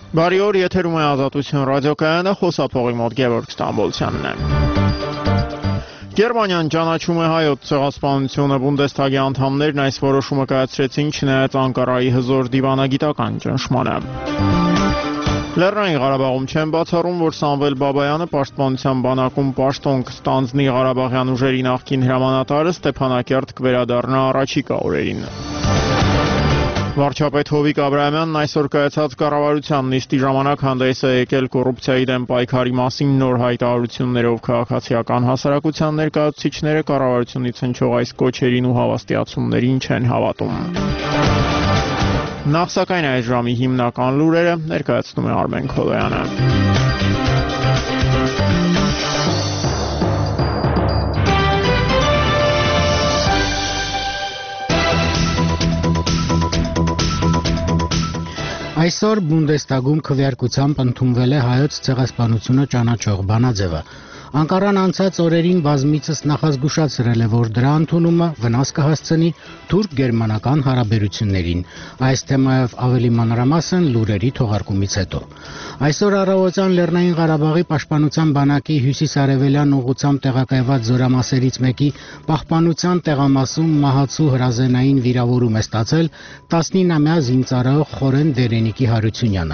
Բարի օր, եթերում է Ազատություն ռադիոկայանը, խոսափողի մոտ Գևորգ Ստամբոլցյանն է։ Գերմանիան ճանաչում է հայոց ցեղասպանությունը, Բունդեսթագի անդամներն այս որոշումը կայացրեցին չնայած Անկարայի հզոր դիվանագիտական ճնշմանը։ Լեռնային Ղարաբաղում չեն բացառում, որ Սամվել Բաբայանը պաշտպանության բանակում պաշտոն կստանձնի Ղարաբաղյան ուժերի նախկին հրամանատարը Ստեփանակերտ կվերադառնա առաջիկա օրերին։ Վարչապետ Հովիկ Աբրահամյանն այսօր կայացած կառավարության նիստի ժամանակ հանդես է եկել կոռուպցիայի դեմ պայքարի մասին նոր հայտարարություններով քաղաքացիական հասարակության ներկայացուցիչները կառավարությունից հնչող այս կոչերին ու հավաստիացումներին չեն հավատում։ Նախ սակայն այս ժամի հիմնական լուրերը ներկայացնում է Արմեն Քոլոյանը։ Այսօր Բունդեսթագում քվեարկությամբ ընդունվել է հայոց ցեղասպանությունը ճանաչող բանաձևը։ Անկարան անցած օրերին բազմիցս նախազգուշացրել է, որ դրա ընդունումը վնաս կհասցնի թուրք-գերմանական հարաբերություններին։ Այս թեմայով ավելի մանրամասն լուրերի թողարկումից հետո։ Այսօր առավոտյան Լեռնային Ղարաբաղի պաշտպանության բանակի հյուսիսարևելյան ուղղությամբ տեղակայված զորամասերից մեկի պահպանության տեղամասում մահացու հրազենային վիրավորում է ստացել 19-ամյա զինծառայող Խորեն Դերենիկի Հարությունյանը։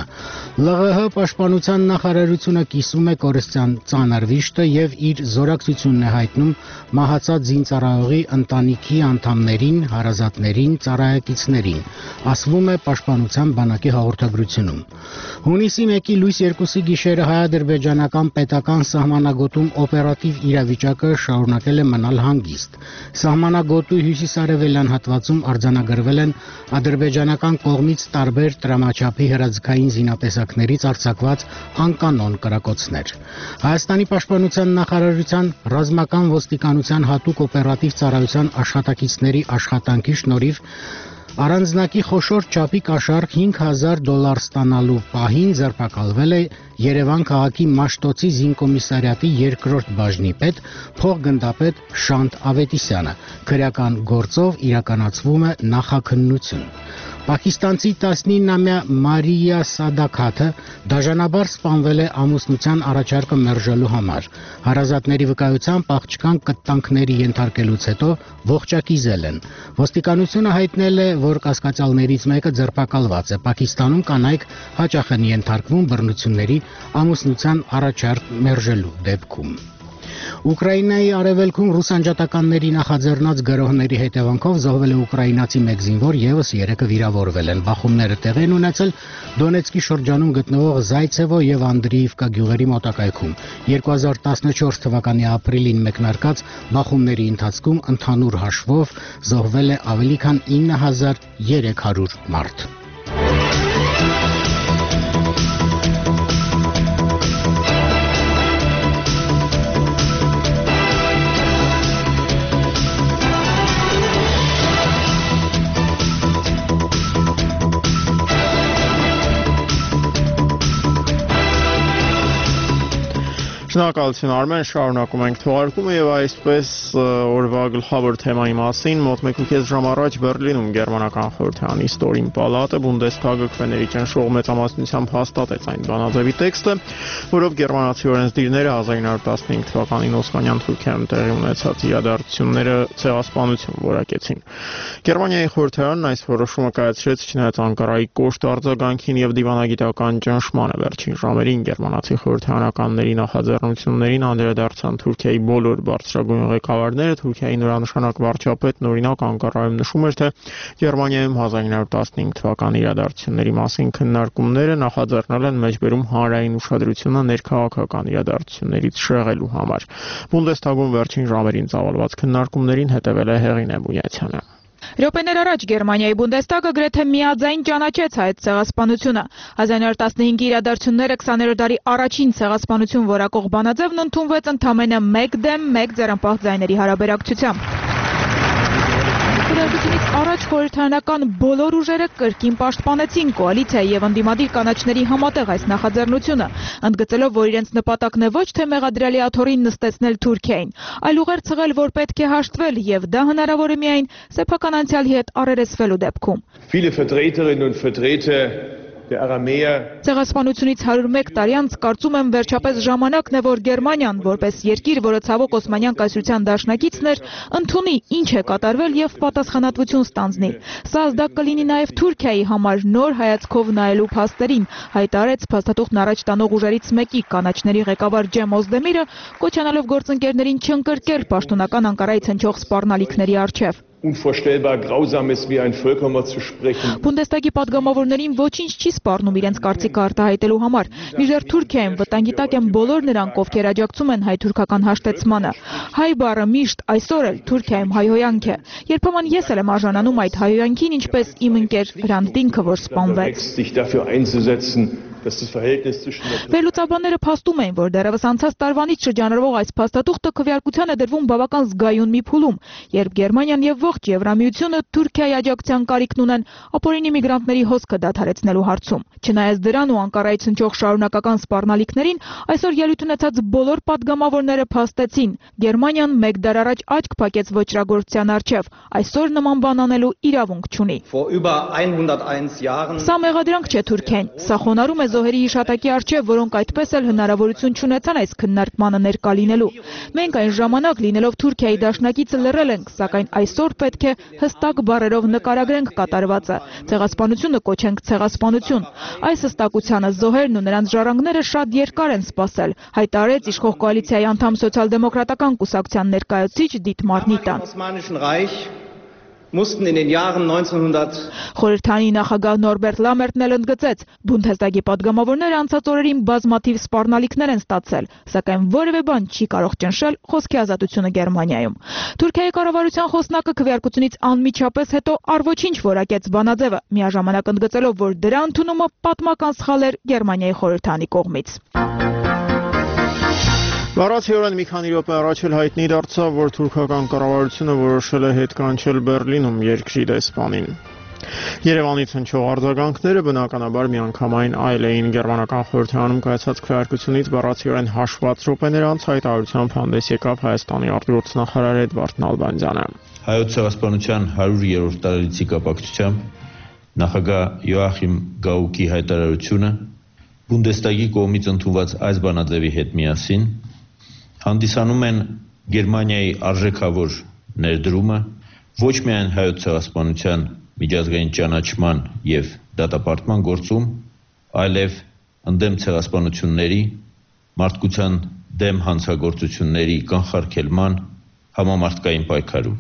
ԼՂՀ պաշտպանության նախարարությունը կիսում է կորստյան ծանր վիշտը եւ իր զորակցությունն է հայտնում մահացած զինծառայողի ընտանիքի անդամներին, հարազատներին, ծառայակիցներին, ասվում է պաշտպանության բանակի հաղորդագրությունում։ Հունիսի 1-ի լույս 2-ի գիշերը հայ-ադրբեջանական պետական սահմանագոտում օպերատիվ իրավիճակը շարունակել է մնալ հանգիստ։ Սահմանագոտու հյուսիսարևելյան հատվածում արձանագրվել են ադրբեջանական կողմից տարբեր տրամաչափի հրաձգային զինատեսակներից արձակված անկանոն կրակոցներ։ Հայաստանի պաշտպանության նախարարության ռազմական ոստիկանության հատուկ օպերատիվ ծառայության աշխատակիցների աշխատանքի շնորհիվ առանձնակի խոշոր չափի կաշառք $5,000 ստանալու պահին ձերբակալվել է Երևան քաղաքի Մաշտոցի զինկոմիսարիատի 2-րդ բաժնի պետ փոխգնդապետ Շանթ Ավետիսյանը։ Քրեական գործով իրականացվում է նախաքննություն։ Պակիստանցի 19-ամյա Մարիա Սադաքաթը դաժանաբար սպանվել է ամուսնության առաջարկը մերժելու համար։ Հարազատների վկայությամբ աղջկան կտանքների ենթարկելուց հետո ողջակիզել են։ Ոստիկանությունը հայտնել է, որ կասկածյալներից մեկը ձերբակալված է։ Պակիստանում կանայք հաճախ են ենթարկվում բռնությունների ամուսնության առաջարկ մերժելու դեպքում։ Ուկրաինայի արևելքում ռուս անջատականների նախաձեռնած գրոհների հետևանքով զոհվել է ուկրաինացի մեկ զինվոր, եւս 3-ը վիրավորվել են։ Բախումները տեղի են ունեցել Դոնեցկի շրջանում գտնվող Զայցևո եւ Անդրիիվկա գյուղերի մոտակայքում։ 2014 թվականի ապրիլին մեկնարկած բախումների ընթացքում ընդհանուր հաշվով զոհվել է ավելի քան 9300 մարդ։ Շնորհակալություն Արմեն, շարունակում ենք թողարկումը եւ այսպես օրվա գլխավոր թեմայի մասին մոտ 1.5 ժամ առաջ Բեռլինում գերմանական խորհրդարանի ստորին պալատը Բունդեսթագը քվեների ճնշող մեծամասնությամբ հաստատեց այն բանաձևի տեքստը, որով գերմանացի օրենսդիրները 1915 թվականին Օսմանյան Թուրքիայում տեղի ունեցած իրադարձությունները ցեղասպանություն որակեցին։ Գերմանիայի խորհրդարանն այս որոշումը կայացրեց չնայած Անկարայի կոշտ արձագանքին եւ դիվանագիտական ճնշմանը։ Վերջին ժամերին գերմանացի խորհրդարանականների նախաձեռնություններին անդրադարձան Թուրքիայի բոլոր բարձրագույն ղեկավարները։ Թուրքիայի նորանշանակ վարչապետն օրինակ Անկարայում նշում էր, թե Գերմանիայում 1915 թվականի իրադարձությունների մասին քննարկումները նախաձեռնել են մեջբերում հանրային ուշադրությունը ներքաղաքական իրադարձություններից շեղելու համար։ Բունդեսթագում վերջին ժամերին ծավալված քննարկումներին հետևել է Հեղինե Բունյացյանը։ Րոպեներ առաջ Գերմանիայի Բունդեսթագը գրեթե միաձայն ճանաչեց հայոց ցեղասպանությունը։ 1915-ի իրադարձությունները 20-րդ դարի առաջին ցեղասպանություն որակող բանաձևն ընդունվեց ընդամենը 1 դեմ 1 ձեռնպահ ձայների հարաբերակցությամբ։ Իրադարձությունից առաջ խորհրդարանական բոլոր ուժերը կրկին պաշտպանեցին կոալիցիայի եւ ընդդիմադիր կանաչների համատեղ այս նախաձեռնությունը, ընդգծելով, որ իրենց նպատակն է ոչ թե մեղադրյալի աթոռին նստեցնել Թուրքիային, այլ ուղերձել, որ պետք է հաշտվել եւ դա հնարավոր է միայն սեփական անցյալի հետ առերեսվելու դեպքում։ Viele Vertreterinnen und Vertreter Ցեղասպանությունից 101 տարի անց կարծում եմ վերջապես ժամանակն է, որ Գերմանիան, որպես երկիր, որը ցավոք Օսմանյան կայսրության դաշնակիցն էր, ընդունի ինչ է կատարվել եւ պատասխանատվություն ստանձնի։ Սա ազդակ կլինի նաեւ Թուրքիայի համար նոր հայացքով նայելու փաստերին, հայտարարեց փաստաթուղթն առաջ տանող ուժերից մեկի կանաչների ղեկավար Ջեմ Օզդեմիրը, կոչանալով գործընկերներին չընկրկել պաշտոնական Անկարայից հնչող սպառնալիքների առջև։ Unvorstellbar grausam ist, wie ein Völkermord zu sprechen. Բունդեստագի падգամավորներին ոչինչ չի սպառնում իրենց կարծիքը արտահայտելու համար։ Մինչդեռ Թուրքիայում վտանգի տակ են բոլոր նրանք, ովքեր աջակցում են հայ-թուրքական հաշտեցմանը։ Հայ բառը միշտ այսօր էլ Թուրքիայում հայհոյանք է։ Երբեմն ես էլ եմ արժանանում այդ հայհոյանքին, ինչպես իմ ընկեր Հրանտ Դինքը, որ սպանվեց։ Վերլուծաբանները փաստում էին, որ դեռևս անցած տարվանից շրջանառվող այս փաստաթուղթը քվեարկության է դրվում բավական զգայուն մի փուլում, երբ Գերմանիան եւ ողջ Եվրամիությունը Թուրքիայի աջակցության կարիքն ունեն ապօրինի միգրանտների հոսքը դադարեցնելու հարցում։ Չնայած դրան ու Անկարայից հնչող շարունակական սպառնալիքներին, այսօր ելույթ ունեցած բոլոր падգամավորները փաստեցին, Գերմանիան մեկ դար առաջ աչք փակեց ոչրագործության առջև, այսօր նման բան անելու իրավունք չունի։ Սա մեղադրանք չէ Թուրքիային, սա խոնարհում է զոհերի հիշատակի առջև, որոնք այդպես էլ հնարավորություն չունեցան այս քննարկմանը ներկա լինելու։ Մենք այն ժամանակ լինելով Թուրքիայի դաշնակիցը լռել ենք, սակայն այսօր պետք է հստակ բառերով նկարագրենք կատարվածը, ցեղասպանությունը կոչենք ցեղասպանություն։ Այս հստակությանը զոհերն ու նրանց ժառանգները շատ երկար են սպասել, հայտարարեց իշխող կոալիցիայի անդամ սոցիալ-դեմոկրատական կուսակցության ներկայացուցիչ Դիտմար Նիտան։ Խորհրդանի նախագահ Նորբերտ Լամերտն էլ ընդգծեց, Բունդեստագի падգամավորները անցած օրերին բազմաթիվ սպառնալիքներ են ստացել, սակայն որևէ բան չի կարող ճնշել խոսքի ազատությունը Գերմանիայում։ Թուրքիայի կառավարության խոսնակը քվեարկությունից անմիջապես հետո առ-ոչինչ որակեց բանաձևը, միաժամանակ ընդգծելով, որ դրա ընդունումը պատմական սխալ էր Գերմանիայի խորհրդանի կողմից։ Բառացիորեն մի քանի րոպե առաջ էլ հայտնի դարձավ, որ թուրքական կառավարությունը որոշել է հետ կանչել Բեռլինում երկրի դեսպանին։ Երևանից հնչող արձագանքները բնականաբար միանգամայն այլ էին։ Գերմանական խորհրդարանում կայացած քվեարկությունից բառացիորեն հաշված րոպեներ անց հայտարարությամբ հանդես եկավ Հայաստանի արտգործ նախարար Էդվարդ Նալբանդյանը։ Հայոց ցեղասպանության 100-րդ տարելիցի կապակցությամբ նախագահ Յոախիմ Գաուկի հայտարարությունը Բունդեստագի կողմից ընդունված այս բանաձևի հետ միասին հանդիսանում են Գերմանիայի արժեքավոր ներդրումը ոչ միայն հայոց ցեղասպանության միջազգային ճանաչման եւ դատապարտման գործում, այլև ընդդեմ ցեղասպանությունների, մարդկության դեմ հանցագործությունների կանխարգելման համամարտկային պայքարում։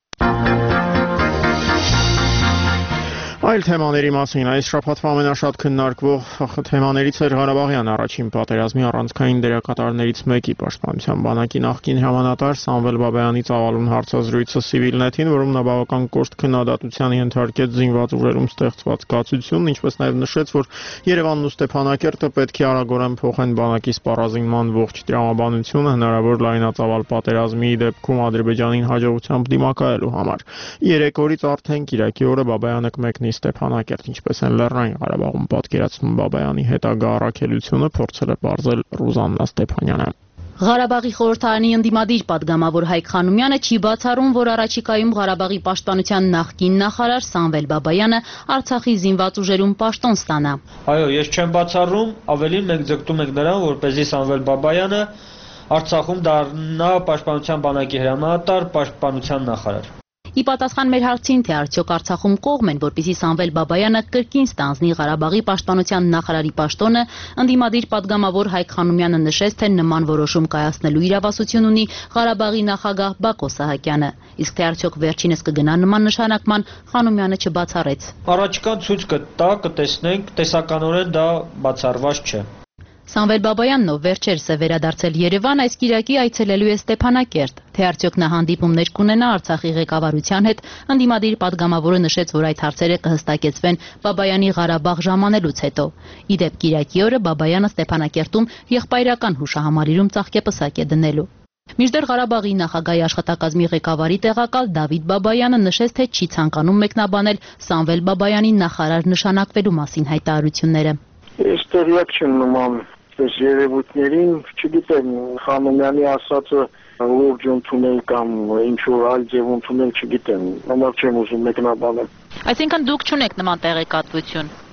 Այլ թեմաների մասին այս շաբաթվա ամենաշատ քննարկվող թեմաներից էր Ղարաբաղյան առաջին պատերազմի առանցքային դերակատարներից մեկի պաշտպանության բանակի նախկին հրամանատար Սամվել Բաբայանի ծավալուն հարցազրույցը Civilnet-ին, որում նա բավական կոշտ քննադատության ենթարկեց զինված ուժերում ստեղծված կացությունն, ինչպես նաև նշեց, որ Երևանն ու Ստեփանակերտը պետք է արագորեն փոխեն բանակի սպառազինման ողջ տրամաբանությունը հնարավոր լայնածավալ պատերազմի դեպքում Ադրբեջանին հաջողությամբ դիմակայելու համար։ 3 օրից արդեն Կիրակի օրը Բաբայանը կմեկնի Ստեփանակերտ, ինչպես են Լեռնային Ղարաբաղում պատկերացնում Բաբայանի հետագա առաքելությունը, փորձել է բարձել Ռուզաննա Ստեփանյանը։ Ղարաբաղի խորհրդարանի ընդդիմադիր падգամավոր Հայկ Խանոմյանը չի բացառում, որ առաջիկայում Ղարաբաղի պաշտպանության նախկին նախարար Սամվել Բաբայանը Արցախի զինված ուժերում պաշտոն ստանա։ Այո, ես չեմ բացառում, ավելին մենք ձգտում ենք նրան, որպեսզի Սամվել Բաբայանը Արցախում դառնա պաշտպանության բանակի հրամանատար, պաշտպանության նախարար։ Ի պատասխան մեր հարցին, թե արդյոք Արցախում կողմ են, որպեսզի Սամվել Բաբայանը կրկին ստանձնի Ղարաբաղի պաշտպանության նախարարի պաշտոնը, ընդդիմադիր падգամավոր Հայկ Խանոմյանը նշեց, թե նման որոշում կայացնելու իրավասություն ունի Ղարաբաղի նախագահ Բակո Սահակյանը։ Իսկ թե արդյոք վերջինս կգնա նման նշանակման, Խանոմյանը չբացառեց։ Առաջիկան ցույց կտա, կտեսնենք, տեսականորեն դա բացառված չէ։ Սամվել Բաբայանն, ով վերջերս է վերադարձել Երևան, այս կիրակի այցելելու է Ստեփանակերտ։ Թե արդյոք նա հանդիպումներ կունենա Արցախի ղեկավարության հետ, ընդդիմադիր падգամավորը նշեց, որ այդ հարցերը կհստակեցվեն Բաբայանի Ղարաբաղ ժամանելուց հետո։ Ի դեպ կիրակի օրը Բաբայանը Ստեփանակերտում եղբայրական հուշահամալիրում ծաղկեպսակ է դնելու։ Մինչդեռ Ղարաբաղի նախագահի աշխատակազմի ղեկավարի տեղակալ Դավիթ Բաբայանը նշեց, թե չի ցանկանում մեկնաբանել Սամվել Բաբայանի նախարար նշանակվելու մասին հայտարարությունները։ Ես տեղյակ չեմ նման երևույթներին, չգիտեմ, Խանոմյանի ասածը ողջ ընդունել կամ ինչ-որ այլ ձև ընդունել չգիտեմ, համար չեմ ուզում մեկնաբանել։ Այսինքն դուք չունեք նման տեղեկատվություն։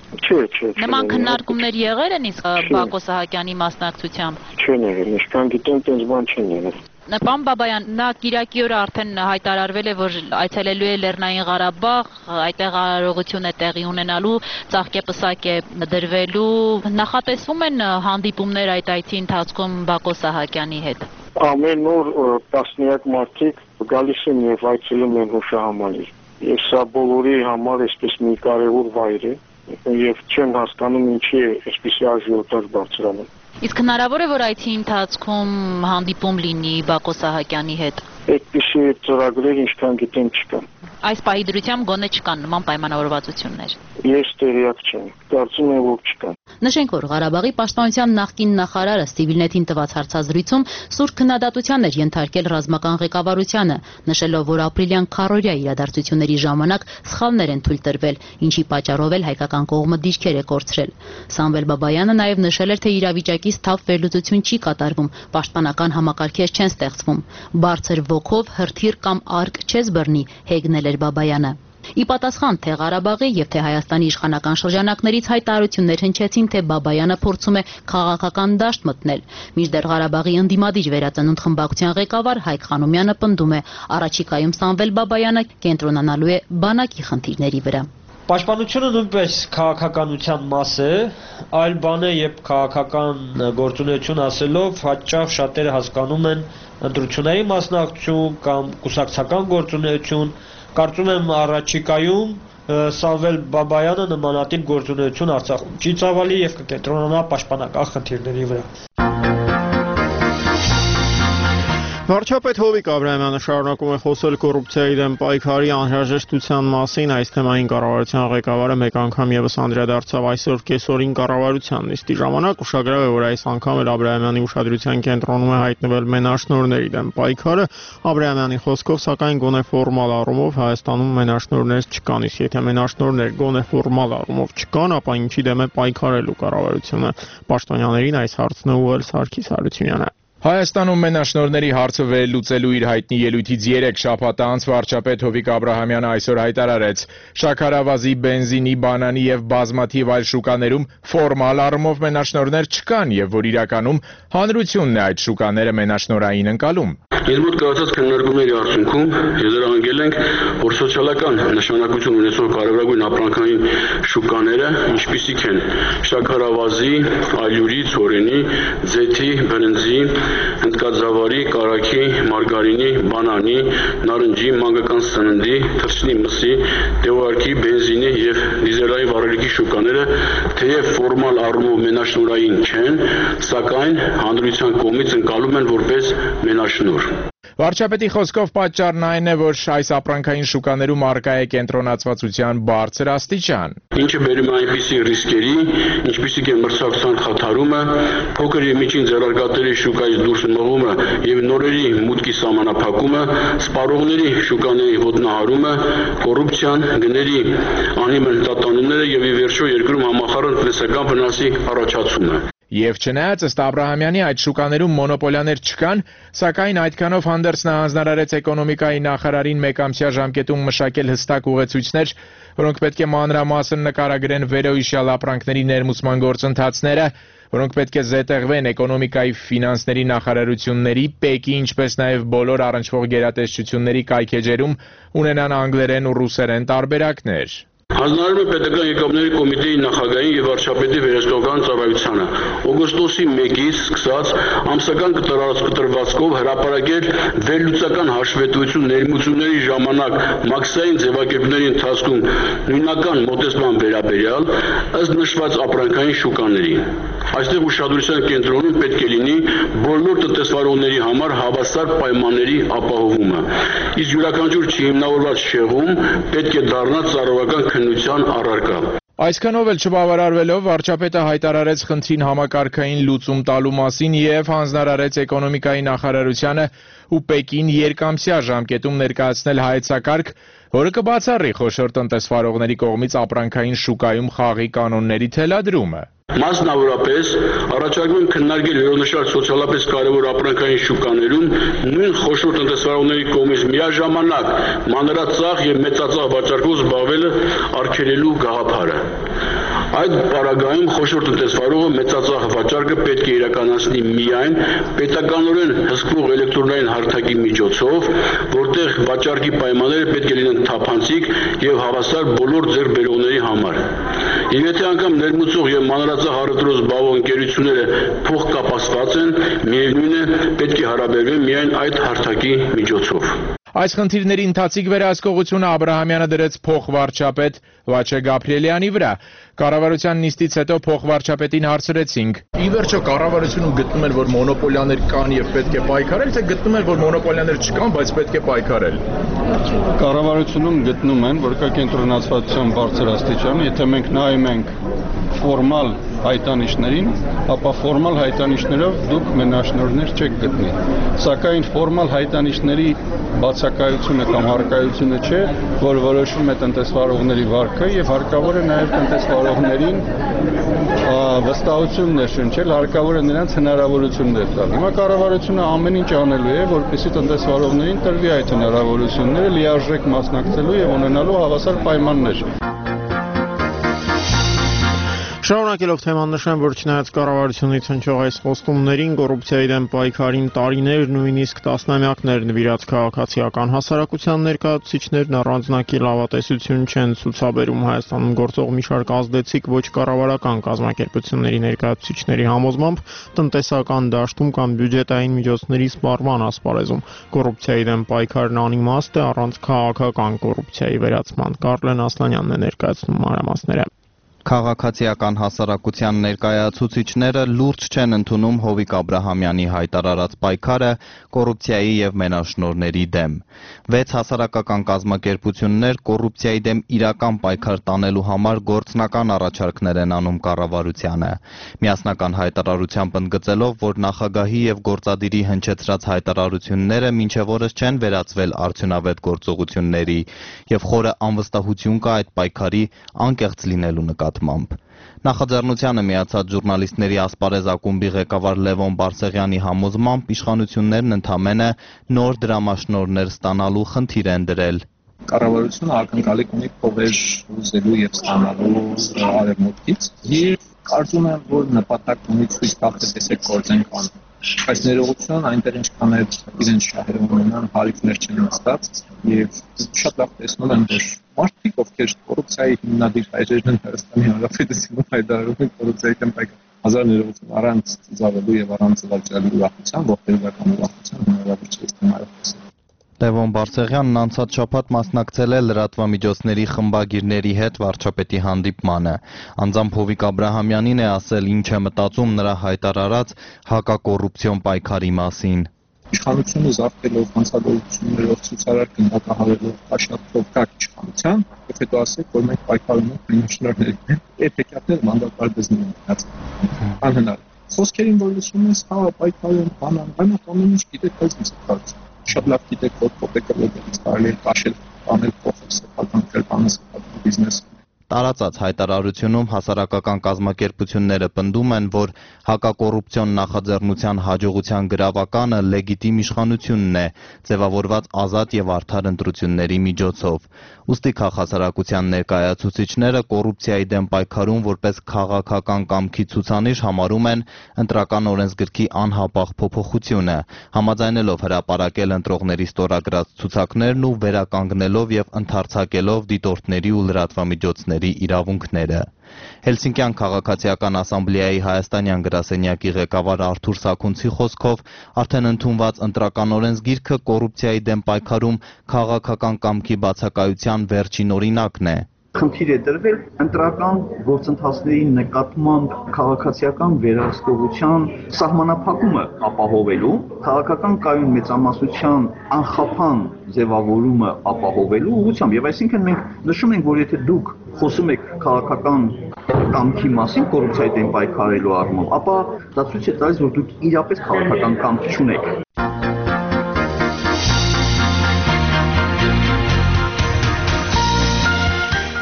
Չէ։ Նման քննարկումներ եղել են իսկ Բակո Սահակյանի մասնակցությամբ։ Չեն եղել, ինչքան գիտեմ, տենց բան չեն եղել։ Պարոն Բաբայան, նա Կիրակի օրը արդեն հայտարարվել է, որ այցելելու է Լեռնային Ղարաբաղ, այդտեղ արարողություն է տեղի ունենալու, ծաղկեպսակ է դրվելու, նախատեսվում են հանդիպումներ այդ այցի ընթացքում Բակո Սահակյանի հետ։ Ամեն օր տասնյակ մարդիկ գալիս են եւ այցելում են հուշահամալիր։ Եվ սա բոլորի համար այսպես մի կարևոր վայր է, եւ չեմ հասկանում ինչի է այսպիսի աժիոտաժ բարձրանում։ Իսկ հնարավոր է, որ այցի ընթացքում հանդիպում լինի Բակո Սահակյանի հետ։ Այդպիսի ծրագրեր ինչքան գիտեմ չկան։ Այս պահի դրությամբ գոնե չկան նման պայմանավորվածություններ։ Ես տեղյակ չեմ, կարծում եմ, որ չկան։ Նշենք, որ Ղարաբաղի պաշտպանության նախկին նախարարը Civilnet-ին տված հարցազրույցում սուր քննադատության էր ենթարկել ռազմական ղեկավարությանը, նշելով, որ ապրիլյան քառօրյա իրադարձությունների ժամանակ սխալներ են թույլ տրվել, ինչի պատճառով էլ հայկական կողմը դիրքեր է կորցրել։ Սամվել Բաբայանը նաև նշել էր, թե իրավիճակից թավ վերլուծություն չի կատարվում, պաշտպանական համակարգեր չեն ստեղծվում։ Բարձր ոգով հրթիռ կամ արկ չես բռնի, հեգնել էր Բաբայանը։ Ի պատասխան թե Ղարաբաղի եւ թե Հայաստանի իշխանական շրջանակներից հայտարարություններ հնչեցին, թե Բաբայանը փորձում է քաղաքական դաշտ մտնել։ Մինչդեռ Ղարաբաղի ընդդիմադիր վերածնունդ խմբակցության ղեկավար Հայկ Խանոմյանը պնդում է, առաջիկայում Սամվել Բաբայանը կենտրոնանալու է բանակի խնդիրների վրա։ Պաշտպանությունը նույնպես քաղաքականության մաս է, այլ բան է, երբ քաղաքական գործունեություն ասելով հաճախ շատերը հասկանում են ընտրությունների մասնակցություն կամ կուսակցական գործունեություն։ Կարծում եմ առաջիկայում Սամվել Բաբայանը նմանատիպ գործունեություն Արցախում չի ծավալի եւ կկենտրոնանա պաշտպանական խնդիրների վրա։ Վարչապետ Հովիկ Աբրահամյանը շարունակում է խոսել կոռուպցիայի դեմ պայքարի անհրաժեշտության մասին։ Այս թեմային կառավարության ղեկավարը մեկ անգամ եւս անդրադարձավ այսօր կեսօրին կառավարության նիստի ժամանակ։ Ուշագրավ է, որ այս անգամ էլ Աբրահամյանի ուշադրության կենտրոնում է հայտնվել մենաշնորհների դեմ պայքարը։ Աբրահամյանի խոսքով, սակայն գոնե ֆորմալ առումով Հայաստանում մենաշնորհներ չկան, իսկ եթե մենաշնորհներ գոնե ֆորմալ առումով չկան, ապա ինչի դեմ է պայքարելու կառավարությունը։ Պաշտոնյաներին այս հարցն է ուղղել Սարգիս Հարությունյանը։ Հայաստանում մենաշնորհների հարցը վերլուծելու իր հայտնի ելույթից 3 շաբաթ անց վարչապետ Հովիկ Աբրահամյանը այսօր հայտարարեց. շաքարավազի, բենզինի, բանանի եւ բազմաթիվ այլ շուկաներում ֆորմալ առումով մենաշնորհներ չկան եւ որ իրականում հանրությունն է այդ շուկաները մենաշնորհային ընկալում։ Իր մոտ կայացած քննարկումների արդյունքում եզրահանգել ենք, որ սոցիալական նշանակություն ունեցող կարևորագույն ապրանքային շուկաները, ինչպիսիք են շաքարավազի, ալյուրի, ցորենի, ձեթի, բրնձի, հնդկաձավարի, կարագի, մարգարինի, բանանի, նարնջի, մանկական սննդի, թռչնի մսի, դեղորայքի, բենզինի եւ դիզելային վառելիքի շուկաները թեև ֆորմալ առումով մենաշնորհային չեն, սակայն հանրության կողմից ընկալում են որպես մենաշնորհ։ Վարչապետի խոսքով պատճառն այն է, որ այս ապրանքային շուկաներում առկա է կենտրոնացվածության բարձր աստիճան։ Ինչը բերում է այնպիսի ռիսկերի, ինչպիսիք են մրցակցության խաթարումը, փոքր եւ միջին ձեռնարկատերի շուկայից դուրս մղումը եւ նորերի մուտքի սահմանափակումը, սպառողների շուկաների ոտնահարումը, կոռուպցիան, գների անհիմն տատանումները եւ ի վերջո երկրում համախառն տնտեսական վնասի առաջացումը։ Եվ չնայած ըստ Աբրահամյանի այդ շուկաներում մոնոպոլիաներ չկան, սակայն այդքանով հանդերձ նա հանձնարարեց էկոնոմիկայի նախարարին մեկամսյա ժամկետում մշակել հստակ ուղեցույցներ, որոնք պետք է մանրամասն նկարագրեն վերոհիշյալ ապրանքների ներմուծման գործընթացները, որոնք պետք է զետեղվեն էկոնոմիկայի ֆինանսների նախարարությունների, ՊԵԿ-ի, ինչպես նաև բոլոր առնչվող գերատեսչությունների կայքեջերում ունենան անգլերեն ու ռուսերեն տարբերակներ։ Հանձնարարում է պետական եկամուտների կոմիտեի նախագահին եւ վարչապետի վերահսկողական ծառայությանը օգոստոսի 1-ից սկսած ամսական կտրվածքով հրապարակել վերլուծական հաշվետվություն ներմուծումների ժամանակ մաքսային ձևակերպների ընթացքում նույնական մոտեցման վերաբերյալ ըստ նշված ապրանքային շուկաների։ Այստեղ ուշադրության կենտրոնում պետք է լինի բոլոր տնտեսվարողների համար հավասար պայմանների ապահովումը։ Իսկ յուրաքանչյուր չհիմնավորված շեղում պետք է դառնա ծառայական քննության առարկա։ Այսքանով էլ չբավարարվելով վարչապետը հայտարարեց խնդրին համակարգային լուծում տալու մասին եւ հանձնարարեց էկոնոմիկայի նախարարությանը ու ՊԵԿ-ին երկամսյա ժամկետում ներկայացնել հայեցակարգ, որը կբացառի խոշոր տնտեսվարողների կողմից ապրանքային շուկայում խաղի կանոնների թելադրումը։ Մասնավորապես առաջարկում եմ քննարկել վերոնշյալ սոցիալապես կարևոր ապրանքային շուկաներում նույն խոշոր տնտեսվարողների կողմից միաժամանակ մանրածախ եւ մեծածախ վաճառքով զբաղվելը արգելելու գաղափարը։ Այդ պարագայում խոշոր տնտեսվարողը մեծածախ վաճառքը պետք է իրականացնի միայն պետականորեն հսկվող էլեկտրոնային հարթակի միջոցով, որտեղ վաճառքի պայմանները պետք է լինեն թափանցիկ եւ հավասար բոլոր ձեռքբերողների համար։ Եվ եթե անգամ ներմուծող եւ մանրածախ առևտրով զբաղվող ընկերությունները փոխկապակցված են, միևնույն է, պետք է հարաբերվեն միայն այդ հարթակի միջոցով։ Այս խնդիրների ընթացիկ վերահսկողությունը Աբրահամյանը դրեց փոխվարչապետ Վաչե Գաբրիելյանի վրա։ Կառավարության նիստից հետո փոխվարչապետին հարցրեցինք. Ի վերջո կառավարությունում գտնում են, որ մոնոպոլիաներ կան եւ պետք է պայքարել, թե գտնում են, որ մոնոպոլիաներ չկան, բայց պետք է պայքարել։ Կառավարությունում գտնում են, որ կա կենտրոնացվածության բարձր աստիճան, եթե մենք նայում ենք ֆորմալ հայտանիշներին, ապա ֆորմալ հայտանիշներով դուք մենաշնորհներ չեք գտնի։ Սակայն ֆորմալ հայտանիշների բացակայությունը կամ հարկայությունը չէ, որ որոշում է տնտեսվարողների վարքը եւ հարկավոր է նաեւ տնտեսվարողներին վստահություն ներշնչել, հարկավոր է նրանց հնարավորություններ տալ։ Հիմա կառավարությունը ամեն ինչ անելու է, որպեսզի տնտեսվարողներին տրվի այդ հնարավորությունները լիարժեք մասնակցելու եւ ունենալու հավասար պայմաններ։ Շարունակելով թեման նշեմ, որ չնայած կառավարությունից հնչող այս խոստումներին, կոռուպցիայի դեմ պայքարին տարիներ, նույնիսկ տասնամյակներ նվիրած քաղաքացիական հասարակության ներկայացուցիչներն առանձնակի լավատեսություն չեն ցուցաբերում Հայաստանում գործող մի շարք ազդեցիկ ոչ կառավարական կազմակերպությունների ներկայացուցիչների համոզմամբ տնտեսական դաշտում կամ բյուջետային միջոցների սպառման ասպարեզում կոռուպցիայի դեմ պայքարն անիմաստ է առանց քաղաքական կոռուպցիայի վերացման։ Կարլեն Ասլանյանն է ներկայացնում մանրամասները։ Քաղաքացիական հասարակության ներկայացուցիչները լուրջ չեն ընդունում Հովիկ Աբրահամյանի հայտարարած պայքարը կոռուպցիայի եւ մենաշնորհների դեմ։ 6 հասարակական կազմակերպություններ կոռուպցիայի դեմ իրական պայքար տանելու համար գործնական առաջարկներ են անում կառավարությանը։ Միասնական հայտարարությամբ ընդգծելով, որ նախագահի եւ գործադիրի հնչեցրած հայտարարությունները մինչեւ օրս չեն վերածվել արդյունավետ գործողությունների եւ խորը անվստահություն կա այդ պայքարի անկեղծ լինելու նկատմամբ։ Նախաձեռնությանը միացած ժուրնալիստների ասպարեզ ակումբի ղեկավար Լևոն Բարսեղյանի համոզմամբ իշխանություններն ընդամենը նոր դրամաշնորհներ ստանալու խնդիր են դրել։ Կառավարությունը ակնկալիք ունի փողեր ուզելու եւ ստանալու արևմուտքից եւ կարծում եմ, որ նպատակ ունի ցույց տալ, թե տեսեք գործենք անում։ Այս ներողությունն այնտեղ ինչքան է իրենց շահերը ունենան, հարիկներ չեն ստաց եւ շատ լավ տեսնում եմ, որ մարդիկ, ովքեր կոռուպցիայի հիմնադիր հայրերն են Հայաստանի Հանրապետությունում հայտարարում են կոռուպցիայի դեմ պայքար, հազար ներողություն առանց ծավալելու եւ առանց վաճառելու ուրախության, ողջերական ուրախության հնարավոր չէ ստանալ։ Լևոն Բարսեղյանն անցած շաբաթ մասնակցել է լրատվամիջոցների խմբագիրների հետ վարչապետի հանդիպմանը։ Անձամբ Հովիկ Աբրահամյանին է ասել, ինչ է մտածում նրա հայտարարած հակակոռուպցիոն պայքարի մասին։ Իշխանությունը զարթելով հանցագործություններով ցուցարար գնդակահարելով աշնանով կակ իշխանության, եւ հետո ասեք, որ մենք պայքարում ենք մենաշնորհների դեմ, էփեկատներ մանդատար դզնում են։ Անհնար։ Խոսքերին որ լսում ես, հա, պայքարում, բանան, բայց ամեն ինչ գիտեք, բայց ինձ կարծում շատ լավ գիտեք, որ կոպեկալոգից կարելի է կաշել, անել փոխել սեփական կերպանը, սեփական բիզնես։ Տարածած հայտարարությունում հասարակական կազմակերպությունները պնդում են, որ հակակոռուպցիոն նախաձեռնության հաջողության գրավականը լեգիտիմ իշխանությունն է, ձևավորված ազատ եւ արդար ընտրությունների միջոցով։ Ուստի քաղաքացիական ներկայացուցիչները կոռուպցիայի դեմ պայքարում որպես քաղաքական կամքի ցուցանիշ համարում են ընտրական օրենսգրքի անհապաղ փոփոխությունը, համաձայնելով հրապարակել ընտրողների ստորագրած ցուցակներն ու վերականգնելով եւ ընդարձակելով դիտորդների ու լրատվամիջոցների իրավունքները։ Հելսինկյան քաղաքացիական ասամբլեայի հայաստանյան գրասենյակի ղեկավար Արթուր Սաքունցի խոսքով արդեն ընդունված ընտրական օրենսգիրքը կոռուպցիայի դեմ պայքարում քաղաքական կամքի բացակայության վերջին օրինակն է։ Խնդիր է դրվել ընտրական գործընթացների նկատմամբ քաղաքացիական վերահսկողության սահմանափակումը ապահովելու, քաղաքական կայուն մեծամասնության անխափան ձևավորումը ապահովելու ուղղությամբ, եւ այսինքն մենք նշում ենք, որ եթե դուք խոսում եք քաղաքական կամքի մասին կոռուպցիայի դեմ պայքարելու առումով, ապա դա ցույց է տալիս, որ դուք իրապես քաղաքական կամք չունեք։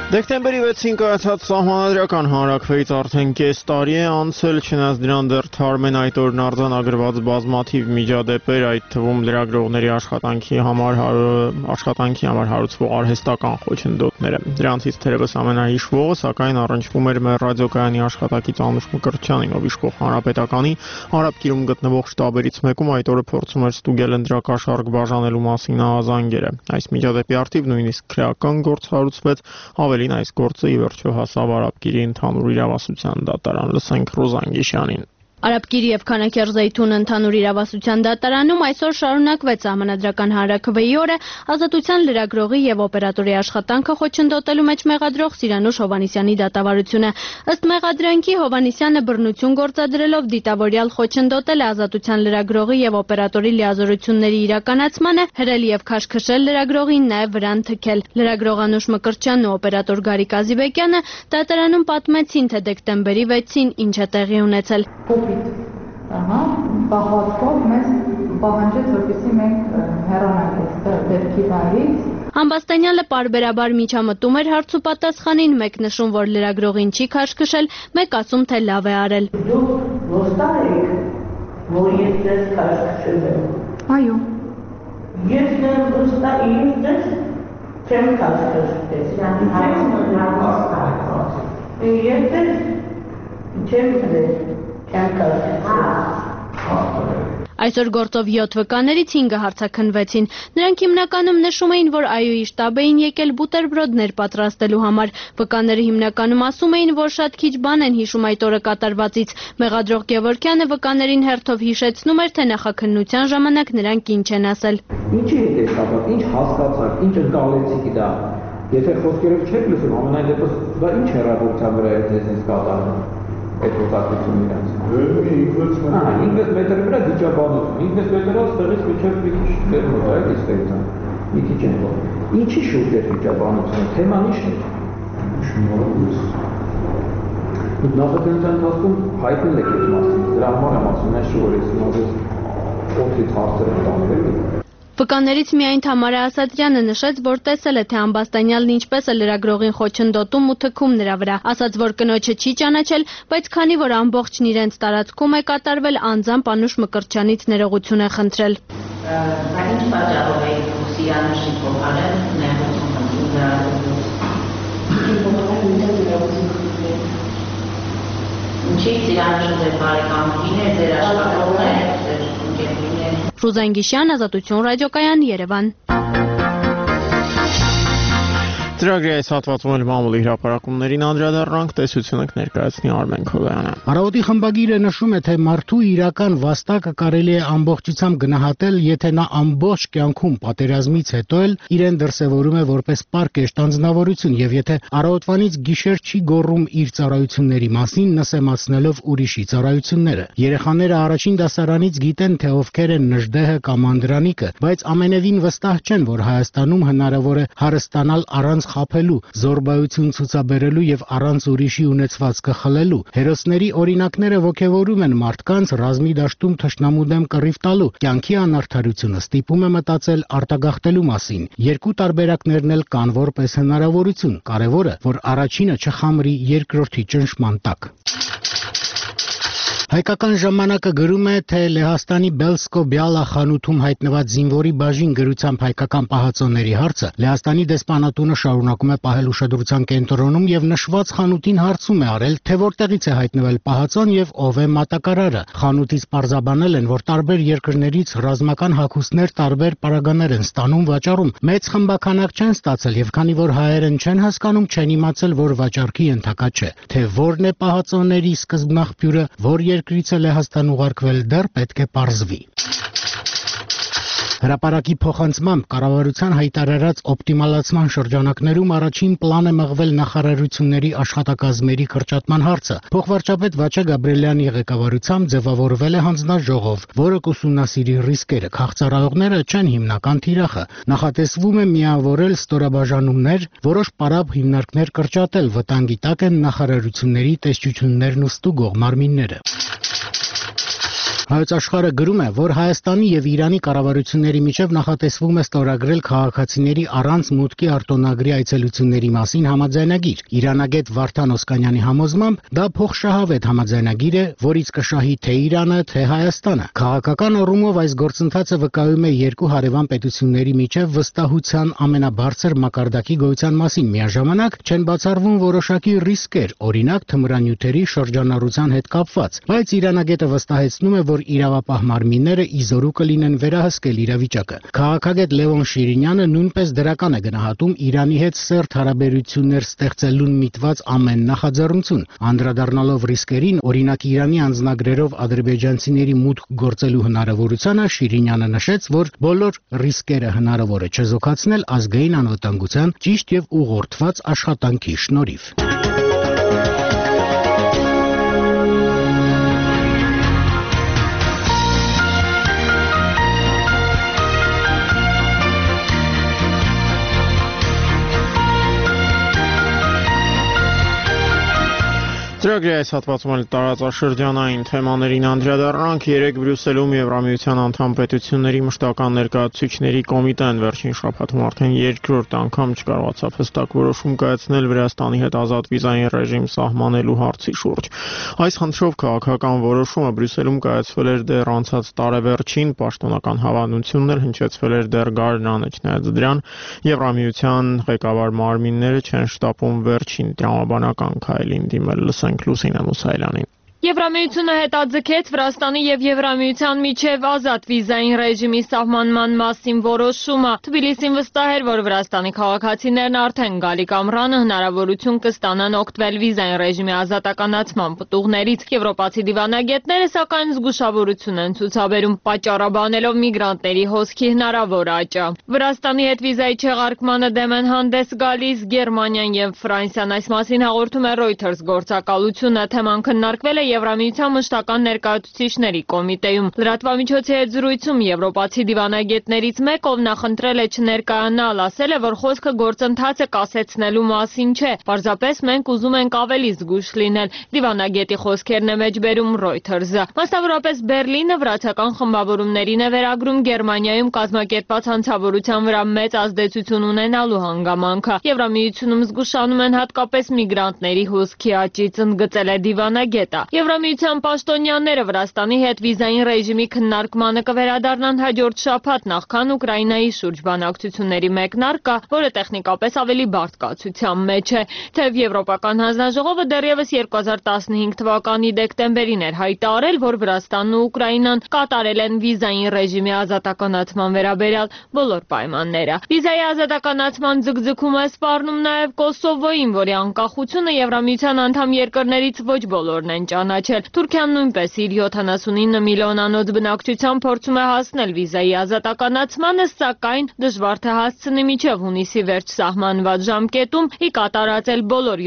Դեկտեմբերի 6-ին կայացած սահմանադրական հանրաքվեից արդեն կես տարի է անցել, չնայած դրան դեռ թարմ են այդ օրն արձանագրված բազմաթիվ միջադեպեր, այդ թվում լրագրողների աշխատանքի համար հարուցվող արհեստական խոչընդոտները։ Դրանցից թերևս ամենահիշվողը, սակայն առնչվում էր մեր ռադիոկայանի աշխատակից Անուշ Մկրտչյանին, ով իշխող Հանրապետականի Հարաբկիրում գտնվող շտաբերից մեկում այդ օրը փորձում էր ստուգել ընտրակաշառք բաժանելու մասին ահազանգերը։ Այս միջադեպի առթիվ նույնիսկ քրեական գործ հարուցվեց, ավելին այս գործը ի վերջո հասավ Արաբկիրի ընդհանուր իրավասության դատարան։ Լսենք Ռոզան Գիշյանին։ Արաբկիրի եւ Քանաքերձեյթուն ընդհանուր իրավասության դատարանում այսօր շարունակվեց սահմանադրական հանրաքվեի օրը ազատության լրագրողի եւ օպերատորի աշխատանքը խոչընդոտելու մեջ մեղադրող Սիրանուշ Հովհաննիսյանի դատավարությունը։ Ըստ մեղադրանքի Հովհաննիսյանը բռնություն գործադրելով դիտավորյալ խոչընդոտել է ազատության լրագրողի եւ օպերատորի լիազորությունների իրականացմանը, հրել եւ քաշքշել լրագրողին, նաեւ վրան թքել։ Լրագրող Անուշ Մկրտչյանն ու օպերատոր Գարիկ Ազիբեկյանը դատարանում պատմեցին, թե դեկտեմբերի 6-ին ինչ է տեղի ունեցել։ Պահվածքով մեզ պահանջեց, որպեսզի մենք հեռանանք այստեղ դեպքի վայրից։ Ամբաստանյանը պարբերաբար միջամտում էր հարց ու պատասխանին, մեկ նշում, որ լրագրողին չի քաշքշել, մեկ ասում, թե լավ է արել։ Դուք ոստար եք, որ ես ձեզ քաշքշել եմ։ Այո։ Ես դեռ ոստար ես չեմ քաշքշել։ Ես չեմ քաշքշել։ Այսօր գործով 7 վկաներից 5-ը հարցաքննվեցին։ Նրանք հիմնականում նշում էին, որ ԱՅՈ-ի շտաբ էին եկել բուտերբրոդներ պատրաստելու համար։ Վկաները հիմնականում ասում էին, որ շատ քիչ բան են հիշում այդ օրը կատարվածից։ Մեղադրող Գևորգյանը վկաներին հերթով հիշեցնում էր, թե նախաքննության ժամանակ նրանք ինչ են ասել։ Ինչի հետ է կապված, ինչ հասկացաք, ինչ ընկալեցիք դա։ Եթե խոսքերով չեք լսում, ամենայն դեպս դա ինչ հեռավորության վրա է ձեզ կատարվում։ Այդ ոտակցությունն իրանց։ 5 մետր վրա վիճաբանություն, 5 մետրով ստեղից միջև մի քիչ դեր մոտ այդ իստերության։ Մի քիչ են որ։ Ինչի շուրջ է վիճաբանությունը, թեման ի՞նչն է։ Շնորհակալություն։ Նախաքննության ընթացքում հայտնել եք այդ մասին, դրա համար եմ ասում, այս շուտ ես նորից օդից հարցեր եմ տանել։ Վկաներից միայն Թամարա Ասատրյանը նշեց, որ տեսել է, թե Ամբաստանյալն ինչպես է լրագրողին խոչընդոտում ու թքում նրա վրա, ասաց, որ կնոջը չի ճանաչել, բայց քանի որ ամբողջն իրենց տարածքում է կատարվել, անձամբ Անուշ Մկրտչյանից ներողություն է խնդրել։ Բայց ինչ պատճառով է Սիրանուշի փոխարեն ներողություն խնդրում։ Ինչի Սիրանուշը ձեր բարեկամքին է, ձեր աշխատողն է, ձեր ընկերուհին է։ Ռուզան Գիշյան, Ազատություն ռադիոկայան, Երևան։ Ծրագրի այս հատվածում էլ մամուլի հրապարակումներին անդրադառնանք, տեսությունը կներկայացնի Արմեն Քովյանը։ Առավոտի խմբագիրը նշում է, թե մարդու իրական վաստակը կարելի է ամբողջությամբ գնահատել, եթե նա ամբողջ կյանքում պատերազմից հետո էլ իրեն դրսևորում է որպես պարկեշտ անձնավորություն եւ եթե առավոտվանից գիշեր չի գոռում իր ծառայությունների մասին, նսեմացնելով ուրիշի ծառայությունները։ Երեխաները առաջին դասարանից գիտեն, թե ովքեր են Նժդեհը կամ Անդրանիկը, բայց ամենևին վստահ չեն, որ Հայաստանում հնարավոր է հարստանալ առանց խափելու, զորբայություն ցուցաբերելու եւ առանց ուրիշի ունեցվածքը խլելու։ Հերոսների օրինակները ոգևորում են մարդկանց ռազմի դաշտում թշնամու դեմ կռիվ տալու։ Կյանքի անարդարությունը ստիպում է մտածել արտագաղթելու մասին։ Երկու տարբերակներն էլ կան որպես հնարավորություն։ Կարևորը, որ առաջինը չխամրի երկրորդի ճնշման տակ։ Հայկական ժամանակը գրում է, թե Լեհաստանի Բելսկո-Բյալա խանութում հայտնված զինվորի բաժին գրությամբ հայկական պահածոների հարցը Լեհաստանի դեսպանատունը շարունակում է պահել ուշադրության կենտրոնում եւ նշված խանութին հարցում է արել, թե որտեղից է հայտնվել պահածոն եւ ով է մատակարարը։ Խանութից պարզաբանել են, որ տարբեր երկրներից ռազմական հագուստներ տարբեր պարագաներ են ստանում վաճառում։ Մեծ խմբականակ չեն ստացել եւ քանի որ հայերեն չեն հասկանում, չեն իմացել, որ վաճառքի ենթակա չէ։ Թե որն է պահածոների սկզբնաղբյուրը, որ երկրից է Լեհաստան ուղարկվել, դեռ պետք է պարզվի։ Հրապարակի փոխանցմամբ կառավարության հայտարարած օպտիմալացման շրջանակներում առաջին պլան է մղվել նախարարությունների աշխատակազմերի կրճատման հարցը։ Փոխվարչապետ Վաչե Գաբրիելյանի ղեկավարությամբ ձևավորվել է հանձնաժողով, որը կուսումնասիրի ռիսկերը։ Քաղցրահողները չեն հիմնական թիրախը։ Նախատեսվում է միավորել ստորաբաժանումներ, որոշ պարապ հիմնարկներ կրճատել, վտանգի տակ են նախարարությունների տեսչություններն ու ստուգող մարմինները։ Հայոց աշխարհը գրում է, որ Հայաստանի եւ Իրանի կառավարությունների միջև նախատեսվում է ստորագրել քաղաքացիների առանց մուտքի արտոնագրի այցելությունների մասին համաձայնագիր։ Իրանագետ Վարդան Օսկանյանի համոզմամբ դա փոխշահավետ համաձայնագիր է, որից կշահի թե Իրանը, թե Հայաստանը։ Քաղաքական առումով այս գործընթացը վկայում է երկու հարևան պետությունների միջև վստահության ամենաբարձր մակարդակի գոյության մասին։ Միաժամանակ չեն բացառվում որոշակի ռիսկեր, օրինակ թմրանյութերի շրջանառության հետ կապված, բայց Իրանագետը վստահեցնում է, որ իրավապահ մարմինները իզորու կլինեն վերահսկել իրավիճակը։ Քաղաքագետ Լևոն Շիրինյանը նույնպես դրական է գնահատում Իրանի հետ սերտ հարաբերություններ ստեղծելուն միտված ամեն նախաձեռնություն, անդրադառնալով ռիսկերին, օրինակ Իրանի անձնագրերով ադրբեջանցիների մուտք գործելու հնարավորությանը, Շիրինյանը նշեց, որ բոլոր ռիսկերը հնարավոր է չեզոքացնել ազգային անվտանգության ճիշտ եւ ուղղորդված աշխատանքի շնորհիվ։ Ծրագրի այս հատվածում էլ տարածաշրջանային թեմաներին անդրադառնանք։ Երեկ Բրյուսելում Եվրամիության անդամ պետությունների մշտական ներկայացուցիչների կոմիտեն վերջին շաբաթում արդեն երկրորդ անգամ չկարողացավ հստակ որոշում կայացնել Վրաստանի հետ ազատ վիզային ռեժիմ սահմանելու հարցի շուրջ։ Այս խնդրով քաղաքական որոշումը Բրյուսելում կայացվել էր դեռ անցած տարեվերջին, պաշտոնական հավանությունն էլ հնչեցվել էր դեռ գարնանը, չնայած դրան Եվրամիության ղեկավար մարմինները չեն շտապում վերջին տրամաբանական քայլին դիմել։ Լուսինե Մուսայելյանին։ Եվրամիությունը հետաձգեց Վրաստանի եւ Եվրամիության միջև ազատ վիզային ռեժիմի սահմանման մասին որոշումը։ Թբիլիսին վստահ էր, որ Վրաստանի քաղաքացիներն արդեն գալիք ամռանը հնարավորություն կստանան օգտվել վիզային ռեժիմի ազատականացման պտուղներից։ Եվրոպացի դիվանագետները սակայն զգուշավորություն են ցուցաբերում, պատճառաբանելով միգրանտների հոսքի հնարավոր աճը։ Վրաստանի հետ վիզայի չեղարկմանը դեմ են հանդես գալիս Գերմանիան եւ Ֆրանսիան, այս մասին հաղորդում է Reuters գործակալությունը։ Թեման քննարկվել է Եվրամիության մշտական ներկայացուցիչների կոմիտեում։ Լրատվամիջոցի հետ զրույցում եվրոպացի դիվանագետներից մեկ, ով նախընտրել է չներկայանալ, ասել է, որ խոսքը գործընթացը կասեցնելու մասին չէ, պարզապես մենք ուզում ենք ավելի զգույշ լինել։ Դիվանագետի խոսքերն է մեջբերում Reuters-ը։ Մասնավորապես Բերլինը վրացական խմբավորումներին է վերագրում Գերմանիայում կազմակերպված հանցավորության վրա մեծ ազդեցություն ունենալու հանգամանքը։ Եվրամիությունում զգուշանում են հատկապես միգրանտների հոսքի աճից, ընդգծել է դիվանագետը։ Եվրամիության պաշտոնյաները Վրաստանի հետ վիզային ռեժիմի քննարկմանը կվերադառնան հաջորդ շաբաթ, նախքան Ուկրաինայի շուրջ բանակցությունների մեկնարկը, որը տեխնիկապես ավելի բարդ կացության մեջ է։ Թեև Եվրոպական հանձնաժողովը դեռևս 2015 թվականի դեկտեմբերին էր հայտարարել, որ Վրաստանն ու Ուկրաինան կատարել են վիզային ռեժիմի ազատականացման վերաբերյալ բոլոր պայմանները։ Վիզայի ազատականացման ձգձգում է սպառնում նաև Կոսովոյին, որի անկախությունը Եվրամիության անդամ երկրներից ոչ բոլորն են ճանաչել։ Թուրքիան նույնպես իր 79 միլիոնանոց բնակչությամբ փորձում է հասնել վիզայի ազատականացմանը, սակայն դժվար թե հասցնի մինչև հունիսի վերջ սահմանված ժամկետում ի կատարածել բոլոր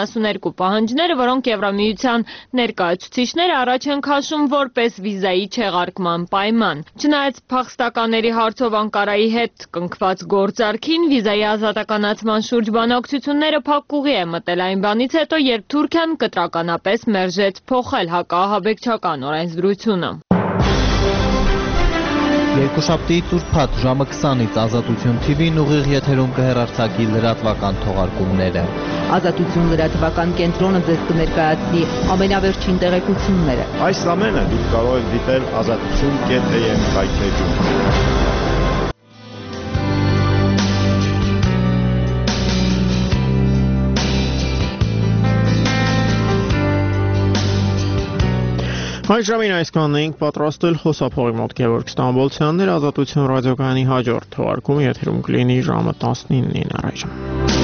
72 պահանջները, որոնք Եվրամիության ներկայացուցիչները առաջ են քաշում որպես վիզայի չեղարկման պայման։ Չնայած փախստականների հարցով Անկարայի հետ կնքված գործարքին, վիզայի ազատականացման շուրջ բանակցությունները փակուղի է մտել այն բանից հետո, երբ Թուրքիան կտրականապես մերժեց փոխել հակաահաբեկչական օրենսդրությունը։ Երկուշաբթի ծուրփաթ ժամը 20-ից Ազատություն TV-ն ուղիղ եթերում կհեռարձակի լրատվական թողարկումները։ Ազատություն լրատվական կենտրոնը ձեզ կներկայացնի ամենավերջին տեղեկությունները։ Այս ամենը դուք կարող եք դիտել azatutun.am վայթեջում։ Այս ժամին այսքանն էինք պատրաստել, խոսափողի մոտ Գևորգ Ստամբոլցյանն էր, Ազատություն ռադիոկայանի հաջորդ թողարկումը եթերում կլինի ժամը 19-ին առայժմ։